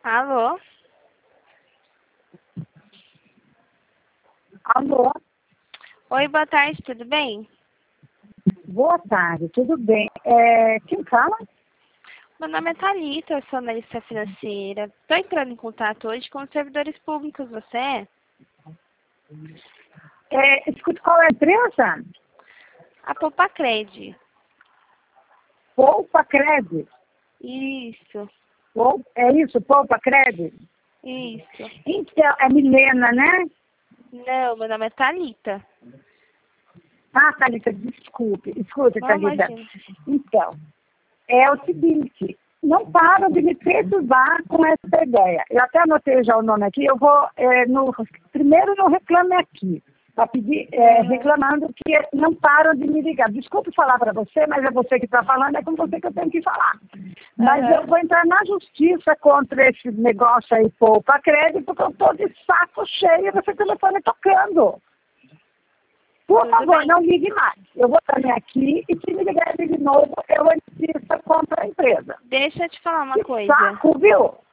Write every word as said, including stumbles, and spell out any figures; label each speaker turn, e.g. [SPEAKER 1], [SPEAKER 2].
[SPEAKER 1] Alô?
[SPEAKER 2] Alô?
[SPEAKER 1] Oi, boa tarde, tudo bem?
[SPEAKER 2] Boa tarde, tudo bem? É, quem fala?
[SPEAKER 1] Meu nome é Thalita, eu sou analista financeira. Estou entrando em contato hoje com os servidores públicos, você é?
[SPEAKER 2] É, escuta, qual é a empresa?
[SPEAKER 1] A Poupacred.
[SPEAKER 2] Poupa Cred.
[SPEAKER 1] Isso,
[SPEAKER 2] Pou- É isso, Poupa Cred?
[SPEAKER 1] isso.
[SPEAKER 2] Então, é Milena, né?
[SPEAKER 1] Não, meu nome é Thalita.
[SPEAKER 2] Ah, Thalita, desculpe. Escuta,
[SPEAKER 1] Não,
[SPEAKER 2] Thalita.
[SPEAKER 1] imagina.
[SPEAKER 2] Então, é o seguinte, não param de me perturbar com essa ideia. Eu até anotei já o nome aqui, eu vou, é, no, primeiro no Reclame Aqui, para pedir, é,
[SPEAKER 1] Uhum.
[SPEAKER 2] reclamando que não param de me ligar. Desculpe falar para você, mas é você que está falando, é com você que eu tenho que falar. Mas
[SPEAKER 1] Uhum.
[SPEAKER 2] eu vou entrar na justiça contra esse negócio aí, poupa crédito, porque eu estou de saco cheio desse telefone tocando. Por
[SPEAKER 1] Tudo
[SPEAKER 2] favor,
[SPEAKER 1] bem.
[SPEAKER 2] não ligue mais. Eu vou também aqui e se me ligar de novo, eu insisto contra a empresa.
[SPEAKER 1] Deixa eu te falar uma
[SPEAKER 2] Que
[SPEAKER 1] coisa.
[SPEAKER 2] saco, viu?